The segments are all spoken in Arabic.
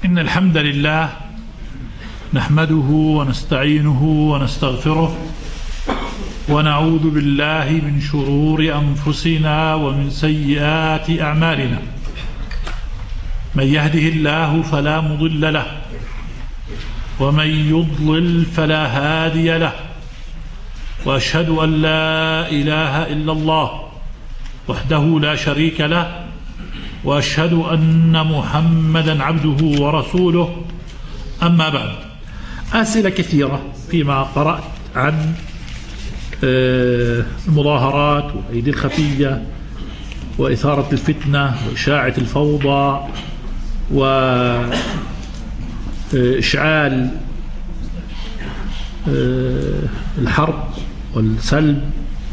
إن الحمد لله نحمده ونستعينه ونستغفره ونعوذ بالله من شرور أنفسنا ومن سيئات أعمالنا. من يهده الله فلا مضل له ومن يضلل فلا هادي له، وأشهد أن لا إله إلا الله وحده لا شريك له، وأشهد أن محمدا عبده ورسوله. أما بعد، أسئلة كثيرة فيما قرأت عن المظاهرات والأيدي الخفية وإثارة الفتنة وإشاعة الفوضى وإشعال الحرب والسلب.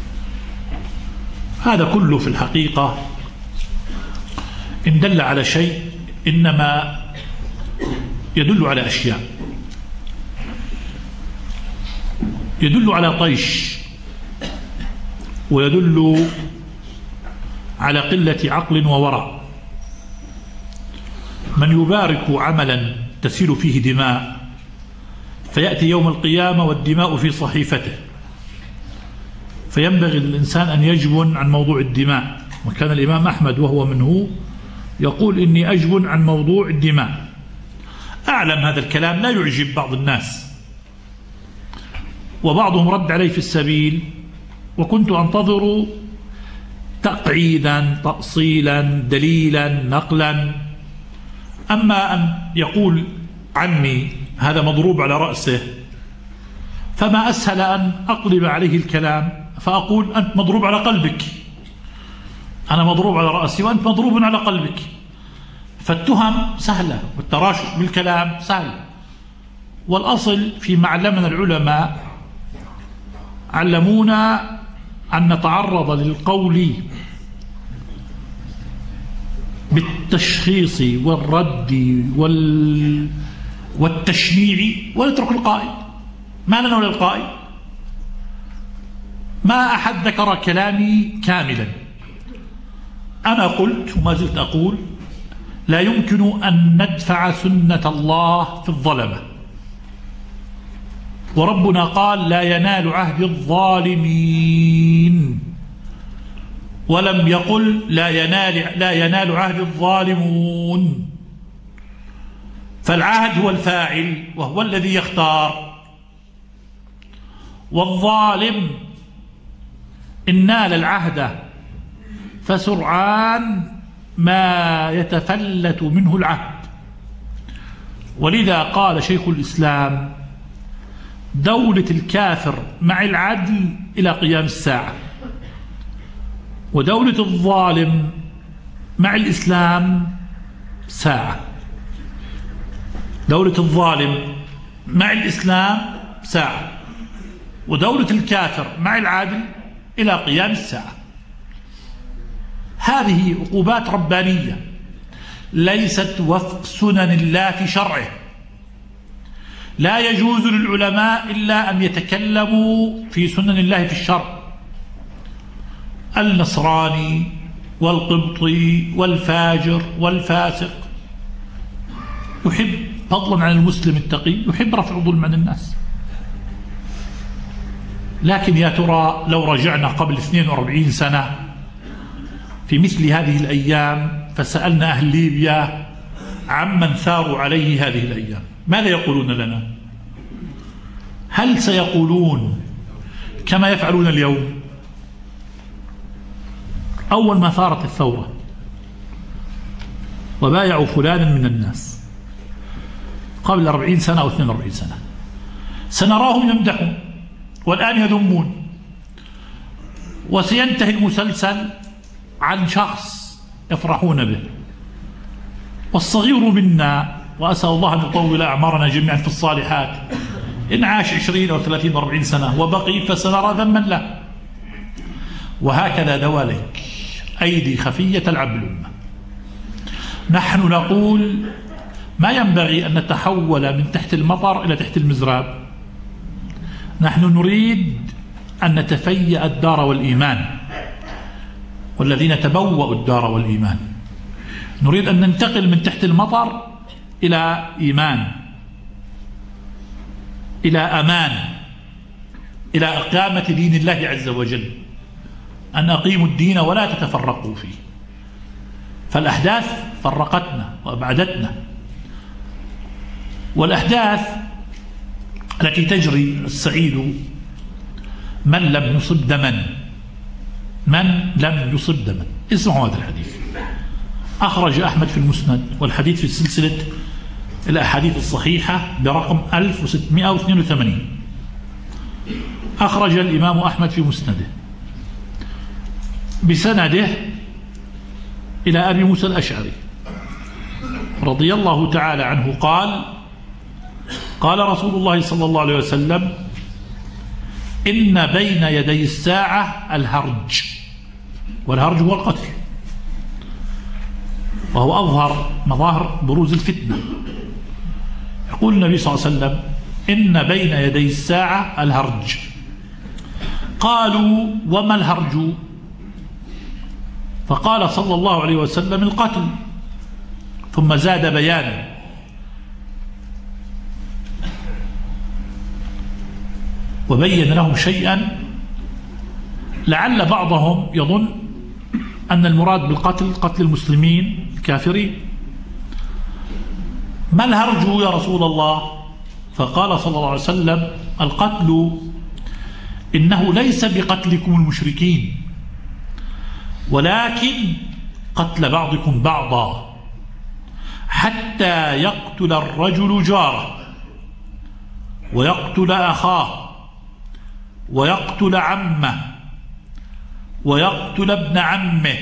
هذا كله في الحقيقة إن دل على شيء إنما يدل على أشياء، يدل على طيش، ويدل على قلة عقل وورع. من يبارك عملا تسيل فيه دماء فيأتي يوم القيامة والدماء في صحيفته، فينبغي للإنسان أن يجبن عن موضوع الدماء. وكان الإمام أحمد وهو منه يقول إني أجبن عن موضوع الدماء. أعلم هذا الكلام لا يعجب بعض الناس، وبعضهم رد عليه في السبيل، وكنت أنتظر تقعيدا تأصيلا دليلا نقلا. أما أن يقول عني هذا مضروب على رأسه، فما أسهل أن أقلب عليه الكلام فأقول أنت مضروب على قلبك، أنا مضروب على رأسي وأنت مضروب على قلبك. فالتهم سهلة والتراشق بالكلام سهل. والأصل فيما علمنا العلماء، علمونا أن نتعرض للقول بالتشخيص والرد والتشنيع، ونترك القائل. ما لنا ولا القائل؟ ما أحد ذكر كلامي كاملا. أنا قلت وما زلت أقول لا يمكن أن ندفع سنة الله في الظلمة، وربنا قال لا ينال عهد الظالمين، ولم يقل لا ينال عهد الظالمون. فالعهد هو الفاعل وهو الذي يختار، والظالم إن نال العهد فسرعان ما يتفلت منه العهد. ولذا قال شيخ الإسلام دولة الكافر مع العدل إلى قيام الساعة، ودولة الظالم مع الإسلام ساعة. دولة الظالم مع الإسلام ساعة، ودولة الكافر مع العدل إلى قيام الساعة. هذه عقوبات ربانية ليست وفق سنن الله في شرعه. لا يجوز للعلماء إلا أن يتكلموا في سنن الله في الشرع. النصراني والقبطي والفاجر والفاسق يحب، فضلا عن المسلم التقي، يحب رفع ظلم عن الناس. لكن يا ترى لو رجعنا قبل 42 سنة في مثل هذه الأيام فسألنا أهل ليبيا عمن ثاروا عليه هذه الأيام، ماذا يقولون لنا؟ هل سيقولون كما يفعلون اليوم؟ أول ما ثارت الثورة وبايعوا فلانا من الناس قبل 40 سنة أو 42 سنة، سنراهم يمدحون والآن يذمون. وسينتهي المسلسل عن شخص يفرحون به. والصغير منا، وأسأل الله أن يطول أعمارنا جميعا في الصالحات، إن عاش 20 أو 30 أو 40 سنة وبقي فسنرى ذما له. وهكذا دواليك أيدي خفية تلعب بالأمة. نحن نقول ما ينبغي أن نتحول من تحت المطر إلى تحت المزراب. نحن نريد أن نتفيأ الدار والإيمان، والذين تبوأوا الدار والإيمان. نريد أن ننتقل من تحت المطر إلى إيمان، إلى أمان، إلى إقامة دين الله عز وجل، أن أقيموا الدين ولا تتفرقوا فيه. فالأحداث فرقتنا وأبعدتنا، والأحداث التي تجري السعيد من لم يصب دما، من لم يصب دما. اسمعوا هذا الحديث، أخرج أحمد في المسند، والحديث في سلسلة الأحاديث الصحيحة برقم 1682. أخرج الإمام أحمد في مسنده بسنده إلى أبي موسى الأشعري رضي الله تعالى عنه قال: قال رسول الله صلى الله عليه وسلم: إن بين يدي الساعة الهرج، والهرج هو القتل، وهو أظهر مظاهر بروز الفتنة. يقول النبي صلى الله عليه وسلم: إن بين يدي الساعة الهرج. قالوا: وما الهرج؟ فقال صلى الله عليه وسلم: القتل. ثم زاد بيانا: وبين لهم شيئا لعل بعضهم يظن أن المراد بالقتل قتل المسلمين الكافرين. ما الهرج يا رسول الله؟ فقال صلى الله عليه وسلم: القتل إنه ليس بقتلكم المشركين، ولكن قتل بعضكم بعضا، حتى يقتل الرجل جاره، ويقتل أخاه، ويقتل عمه، ويقتل ابن عمه.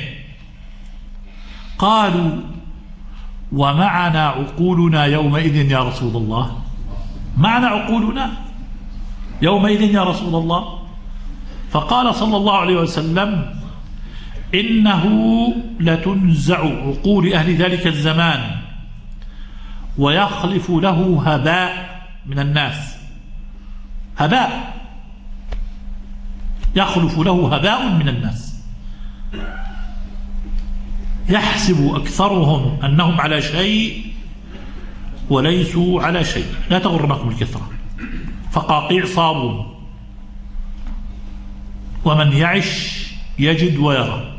قالوا: ومعنا عقولنا يومئذ يا رسول الله؟ معنا عقولنا يومئذ يا رسول الله؟ فقال صلى الله عليه وسلم: إنه لتنزع عقول أهل ذلك الزمان، ويخلف له هباء من الناس. هباء، يخلف له هباء من الناس، يحسب أكثرهم أنهم على شيء وليسوا على شيء. لا تغرنكم الكثرة، فقاقيع صابون، ومن يعش يجد ويرى.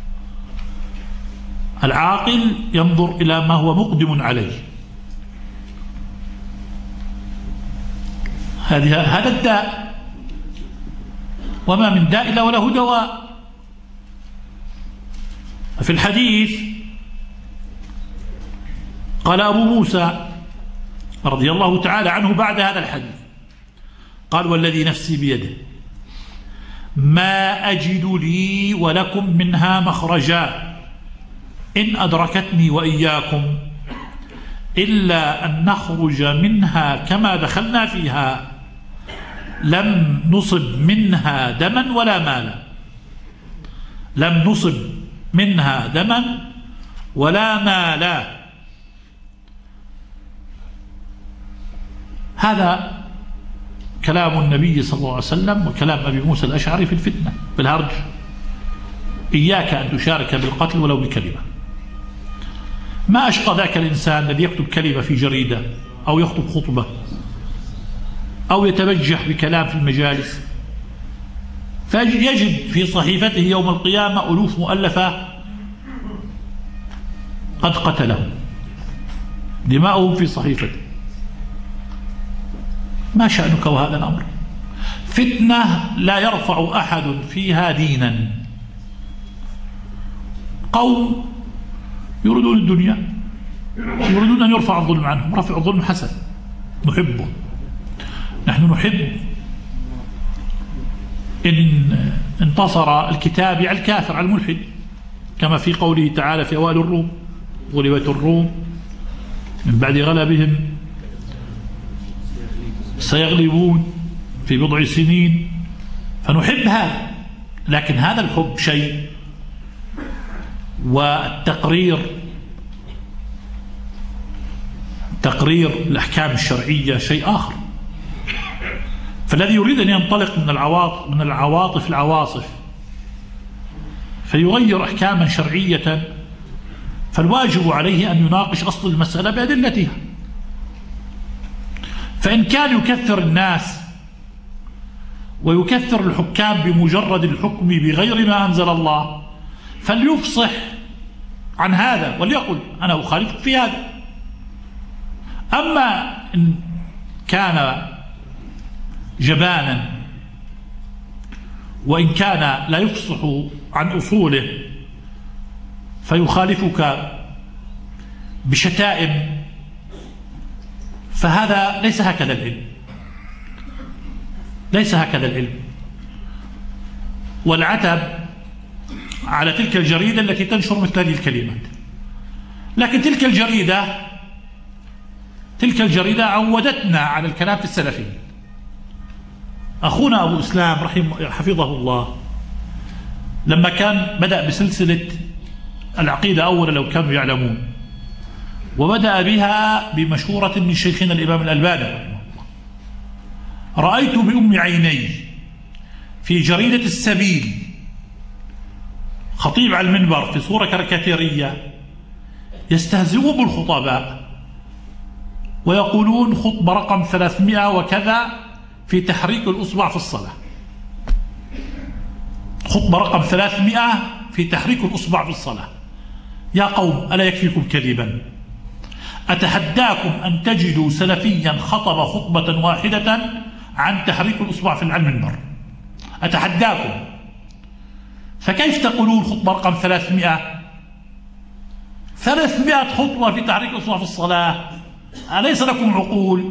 العاقل ينظر إلى ما هو مقدم عليه. هذا الداء، وما من داء إلا وله دواء. في الحديث قال أبو موسى رضي الله تعالى عنه بعد هذا الحديث، قال: والذي نفسي بيده ما أجد لي ولكم منها مخرجا إن أدركتني وإياكم إلا أن نخرج منها كما دخلنا فيها، لم نصب منها دما ولا مالا. لم نصب منها دما ولا مالا. هذا كلام النبي صلى الله عليه وسلم وكلام أبي موسى الأشعري في الفتنة بالهرج: إياك أن تشارك بالقتل ولو بكلمة. ما أشقى ذاك الإنسان الذي يكتب كلمة في جريدة، أو يخطب خطبة، أو يتبجح بكلام في المجالس، فيجد في صحيفته يوم القيامة ألوف مؤلفة قد قتلهم، دماؤهم في صحيفته. ما شأنك وهذا الأمر؟ فتنة لا يرفع أحد فيها دينا. قوم يريدون الدنيا، يريدون أن يرفع الظلم عنهم. رفع الظلم حسن، نحبه، نحن نحب إن انتصر الكتاب على الكافر، على الملحد، كما في قوله تعالى في أوائل الروم: غلبت الروم من بعد غلبهم سيغلبون في بضع سنين. فنحب هذا، لكن هذا الحب شيء، والتقرير، تقرير الأحكام الشرعية شيء آخر. فالذي يريد أن ينطلق من العواطف العواصف فيغير أحكاما شرعية، فالواجب عليه أن يناقش أصل المسألة بأدلتها. فإن كان يكثر الناس ويكثر الحكام بمجرد الحكم بغير ما أنزل الله فليفصح عن هذا وليقل أنا أخالفك في هذا. أما إن كان جبانا وإن كان لا يفصح عن أصوله فيخالفك بشتائم فهذا ليس هكذا العلم، ليس هكذا العلم. والعتب على تلك الجريدة التي تنشر مثل هذه الكلمات. لكن تلك الجريدة عودتنا على الكلام في السلفيين. أخونا أبو إسلام حفظه الله لما كان بدأ بسلسلة العقيدة أولا لو كانوا يعلمون، وبدأ بها بمشورة من شيخنا الإمام الألباني رحمه الله، رأيت بأم عيني في جريدة السبيل خطيب على المنبر في صورة كاريكاتيرية يستهزئون بالخطباء ويقولون خطبة رقم 300 وكذا في تحريك الأصبع في الصلاة. خطبة رقم 300 في تحريك الأصبع في الصلاة. يا قوم ألا يكفيكم كذبا؟ أتحداكم أن تجدوا سلفيا خطب خطبة واحدة عن تحريك الأصبع في المنبر، أتحداكم. فكيف تقولون خطبة رقم 300 خطبة في تحريك الأصبع في الصلاة؟ أليس لكم عقول؟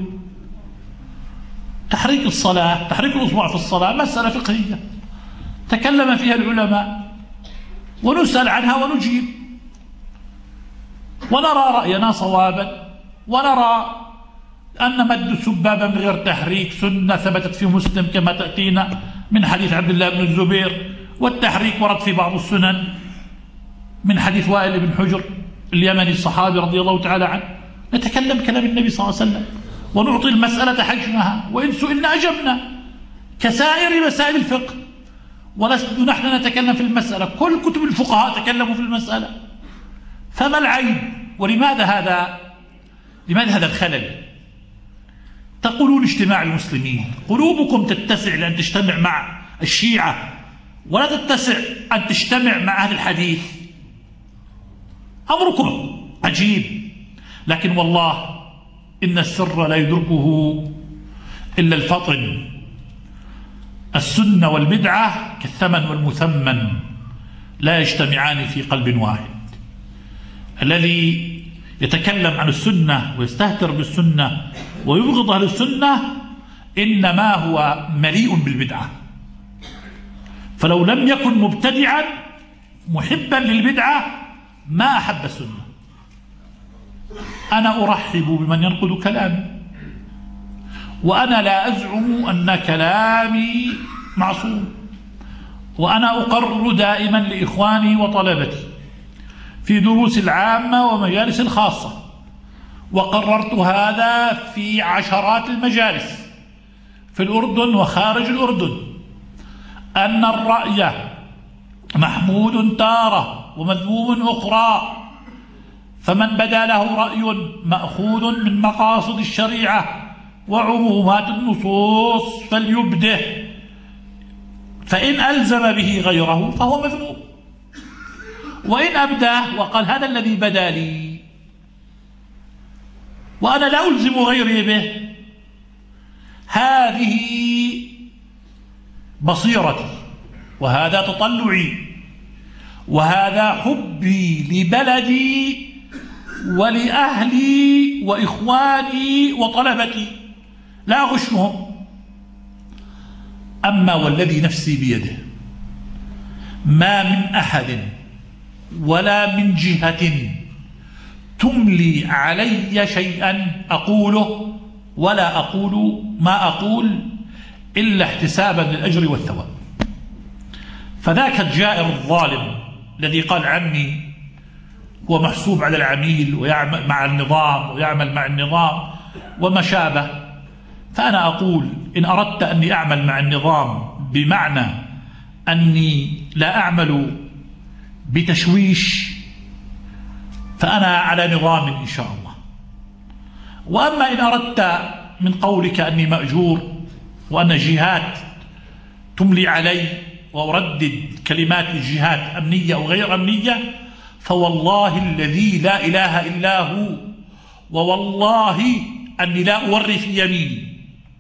تحريك الصلاة، تحريك الأصبع في الصلاة مسألة فقهية تكلم فيها العلماء ونسأل عنها ونجيب ونرى رأينا صوابا، ونرى أن مد السبابة من غير تحريك سنة ثبتت في مسلم كما تأتينا من حديث عبد الله بن الزبير، والتحريك ورد في بعض السنن من حديث وائل بن حجر اليمني الصحابي رضي الله تعالى عنه. نتكلم كلام النبي صلى الله عليه وسلم ونعطي المسألة حجمها، وإن سئلنا أجبنا كسائر مسائل الفقه، ولسنا نحن نتكلم في المسألة، كل كتب الفقهاء تكلموا في المسألة. فما العيب؟ ولماذا هذا الخلل؟ تقولون اجتماع المسلمين، قلوبكم تتسع لأن تجتمع مع الشيعة ولا تتسع أن تجتمع مع أهل الحديث. أمركم عجيب، لكن والله إن السر لا يدركه إلا الفطن. السنة والبدعة كالثمن والمثمن لا يجتمعان في قلب واحد. الذي يتكلم عن السنة ويستهتر بالسنة ويبغض أهل السنة إنما هو مليء بالبدعة. فلو لم يكن مبتدعا محبا للبدعة ما أحب السنة. أنا أرحب بمن ينقد كلامي، وأنا لا أزعم أن كلامي معصوم، وأنا أقرر دائما لإخواني وطلبتي في دروس العامة ومجالس الخاصة، وقررت هذا في عشرات المجالس في الأردن وخارج الأردن، أن الرأي محمود تارة ومذموم أخرى، فمن بدا له رأي مأخوذ من مقاصد الشريعة وعمومات النصوص فليبده، فإن ألزم به غيره فهو مذموم، وإن أبداه وقال هذا الذي بدا لي وأنا لا ألزم غيري به، هذه بصيرتي وهذا تطلعي وهذا حبي لبلدي ولأهلي وإخواني وطلبتي، لا أغشهم. أما والذي نفسي بيده ما من أحد ولا من جهة تملي علي شيئا أقوله ولا أقول ما أقول إلا احتسابا للأجر والثواب. فذاك الجائر الظالم الذي قال عني هو محسوب على العميل ويعمل مع النظام ويعمل مع النظام وما شابه، فأنا أقول إن أردت أني أعمل مع النظام بمعنى أني لا أعمل بتشويش فأنا على نظام إن شاء الله. وأما إن أردت من قولك أني مأجور وأن جهات تملي علي وأردد كلمات الجهات أمنية أو غير أمنية، فوالله الذي لا إله إلا هو ووالله أني لا أوري في يميني،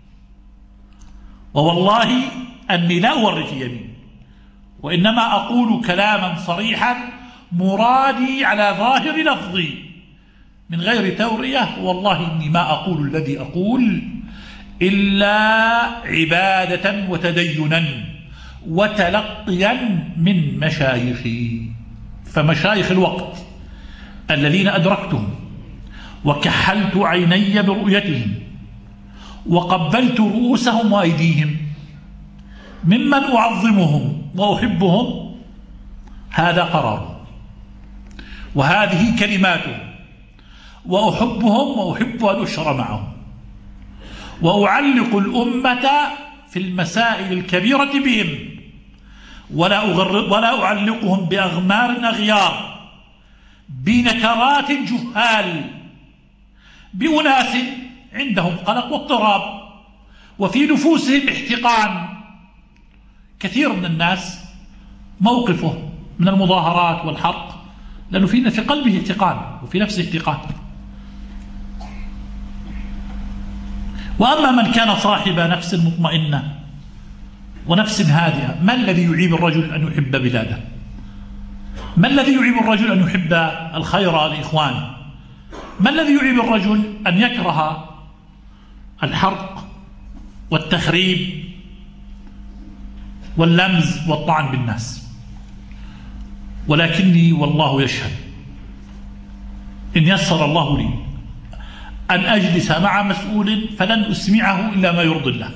ووالله أني لا أوري في يميني، وإنما أقول كلاما صريحا مرادي على ظاهر لفظي من غير تورية، والله إني ما أقول الذي أقول إلا عبادة وتدينا وتلقيا من مشايخي. فمشايخ الوقت الذين أدركتهم وكحلت عيني برؤيتهم وقبلت رؤوسهم وأيديهم ممن أعظمهم وأحبهم، هذا قرار وهذه كلماتهم، وأحبهم وأحب أن أشر معهم، وأعلق الأمة في المسائل الكبيرة بهم، ولا أعلقهم بأغمار أغيار، بنكرات جهال، بأناس عندهم قلق واضطراب وفي نفوسهم احتقان. كثير من الناس موقفه من المظاهرات والحرق لأنه في قلبه احتقان وفي نفسه احتقان. وأما من كان صاحب نفس مطمئنة ونفس هادئة، ما الذي يعيب الرجل أن يحب بلاده؟ ما الذي يعيب الرجل أن يحب الخير لإخوانه؟ ما الذي يعيب الرجل أن يكره الحرق والتخريب واللمز والطعن بالناس؟ ولكني والله يشهد إن يسر الله لي أن أجلس مع مسؤول فلن أسمعه إلا ما يرضي الله.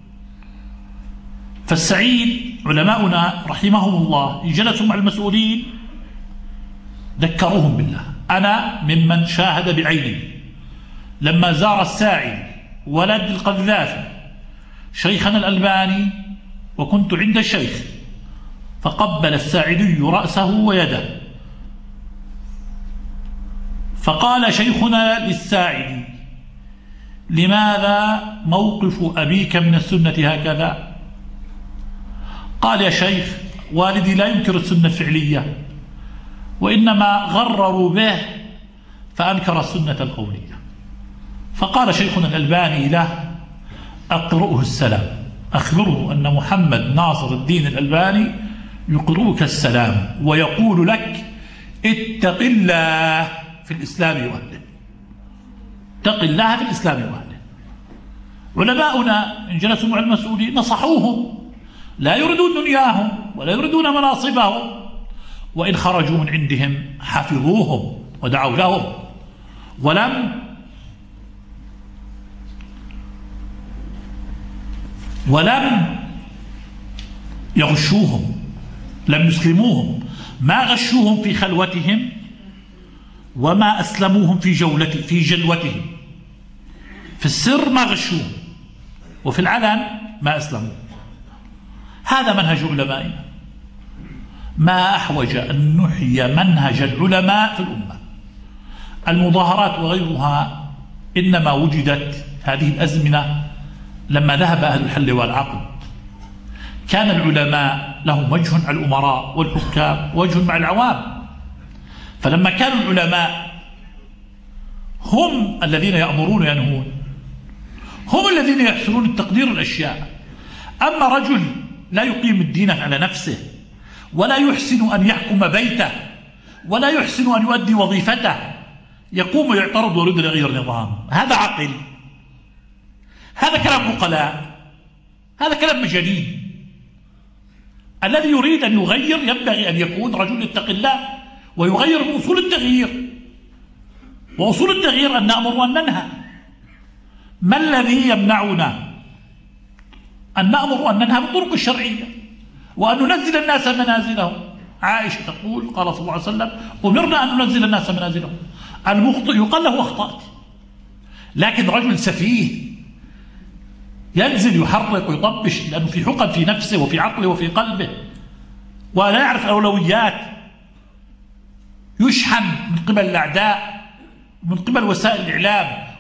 فالسعيد علماؤنا رحمهم الله جلسوا مع المسؤولين ذكروهم بالله. أنا ممن شاهد بعيني لما زار الساعي ولد القذافي شيخنا الألباني، وكنت عند الشيخ، فقبل الساعدي رأسه ويده، فقال شيخنا للساعدي: لماذا موقف أبيك من السنة هكذا؟ قال: يا شيخ، والدي لا ينكر السنة الفعلية، وإنما غرروا به فأنكر السنة القولية. فقال شيخنا الألباني له: أقرؤه السلام، أخبره أن محمد ناصر الدين الألباني يقرؤك السلام ويقول لك: اتق الله في الإسلام وأهله، اتق الله في الإسلام وأهله. علماؤنا إن جلسوا مع المسؤولين نصحوهم، لا يريدون دنياهم ولا يريدون مناصبهم، وإن خرجوا من عندهم حفظوهم ودعوا لهم، ولم يغشوهم، لم يسلموهم، ما غشوهم في خلوتهم وما أسلموهم في جلوتهم. في السر ما غشوهم وفي العلن ما أسلموهم. هذا منهج علمائنا. ما أحوج أن نحيي منهج العلماء في الأمة. المظاهرات وغيرها إنما وجدت هذه الأزمنة لما ذهب أهل الحل والعقد. كان العلماء لهم وجه مع الأمراء والحكام ووجه مع العوام، فلما كانوا العلماء هم الذين يأمرون وينهون، هم الذين يحسنون التقدير الأشياء. أما رجل لا يقيم الدين على نفسه ولا يحسن أن يحكم بيته ولا يحسن أن يؤدي وظيفته، يقوم ويعترض ويريد أن يغير نظام، هذا عقل؟ هذا كلام عقلاء؟ هذا كلام مجانين. الذي يريد أن يغير ينبغي أن يكون رجل يتقي الله ويغير من أصول التغيير، وأصول التغيير أن نأمر وأن ننهى. ما الذي يمنعنا أن نأمر وأن ننهى بالطرق الشرعية وأن ننزل الناس منازلهم؟ عائشة تقول: قال صلى الله عليه وسلم: أمرنا أن ننزل الناس منازلهم. المخطئ يقال له أخطأت، لكن رجل سفيه ينزل يحرق ويطبش لأنه في حقد في نفسه وفي عقله وفي قلبه ولا يعرف الأولويات، يشحن من قبل الأعداء ومن قبل وسائل الإعلام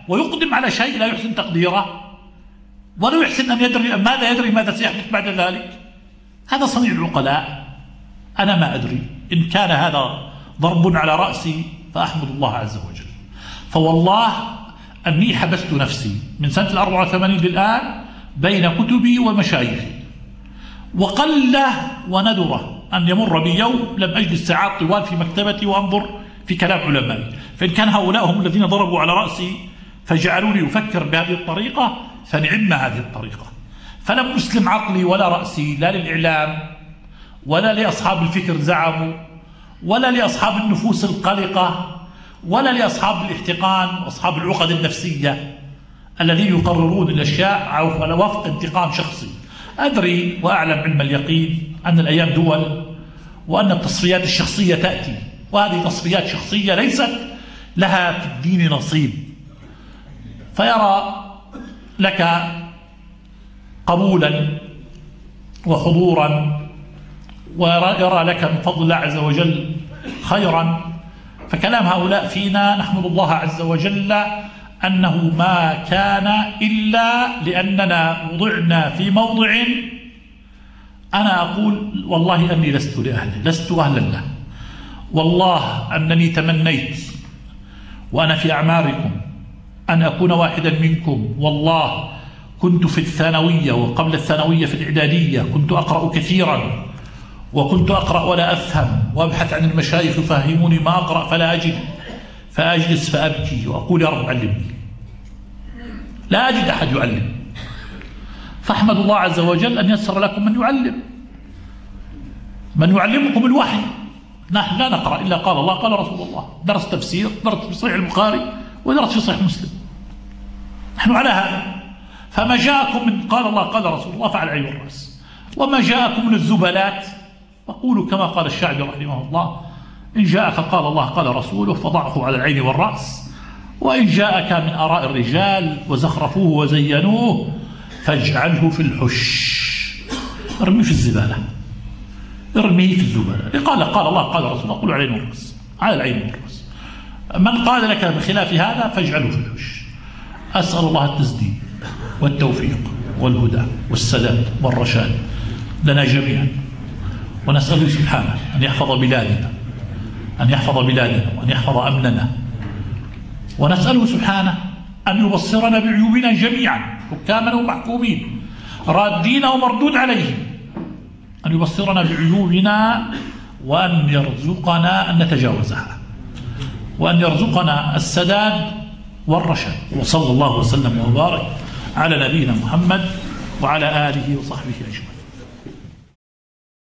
ويقدم على شيء لا يحسن تقديره ولا يحسن أن يدري ماذا سيحدث بعد ذلك. هذا صنيع العقلاء. أنا ما أدري. إن كان هذا ضرب على رأسي فأحمد الله عز وجل. فوالله أني حبست نفسي من سنة 84 للآن بين كتبي ومشايخي، وقل وندره أن يمر بي يوم لم أجلس ساعات طوال في مكتبتي وأنظر في كلام علمائي. فإن كان هؤلاء هم الذين ضربوا على رأسي فجعلوني أفكر بهذه الطريقة فنعم هذه الطريقة. فلم أسلم عقلي ولا رأسي لا للإعلام ولا لأصحاب الفكر زعموا ولا لأصحاب النفوس القلقة ولا لأصحاب الاحتقان وأصحاب العقد النفسية الذين يقررون الأشياء على وفق انتقام شخصي. أدري وأعلم علم اليقين أن الأيام دول وأن التصفيات الشخصية تأتي، وهذه تصفيات شخصية ليست لها في الدين نصيب. فيرى لك قبولا وحضورا ويرى لك من فضل الله عز وجل خيرا. فكلام هؤلاء فينا نحمد الله عز وجل أنه ما كان إلا لأننا وضعنا في موضع أنا أقول والله أني لست لأهله، لست أهلا له. والله أنني تمنيت وأنا في أعماركم أن أكون واحدا منكم. والله كنت في الثانوية وقبل الثانوية في الإعدادية كنت أقرأ كثيرا وكنت أقرأ ولا أفهم وأبحث عن المشايخ يفهموني ما أقرأ فلا أجد، فأجلس فأبكي وأقول يا رب علمني، لا أجد أحد يعلم. فاحمد الله عز وجل أن يسر لكم من يعلم، من يعلمكم الوحي. نحن لا نقرأ إلا قال الله قال رسول الله، درس تفسير، درس في صحيح البخاري ودرس في صحيح مسلم، نحن على هذا. فما جاءكم من قال الله قال رسول الله فعلى العين والرأس، وما جاءكم من الزبلات فقولوا كما قال الشاعر رحمه الله إن جاءك قال الله قال رسوله فضعه على العين والرأس، وإن جاءك من آراء الرجال وزخرفوه وزينوه فاجعله في الحش، ارميه في الزبالة، ارميه في الزبالة. قال الله قال رسول الله قولوا على العين والرأس، على العين والرأس. من قال لك بخلاف هذا فاجعله في الحش. أسأل الله التسديد والتوفيق والهدى والسداد والرشاد لنا جميعا، ونسأله سبحانه أن يحفظ بلادنا، أن يحفظ بلادنا وأن يحفظ أمننا، ونسأله سبحانه أن يبصرنا بعيوبنا جميعا حكاما ومحكومين رادين ومردود عليهم، أن يبصرنا بعيوبنا وأن يرزقنا أن نتجاوزها وأن يرزقنا السداد والرشاد. وصلى الله وسلم وبارك على نبينا محمد وعلى آله وصحبه أجمعين.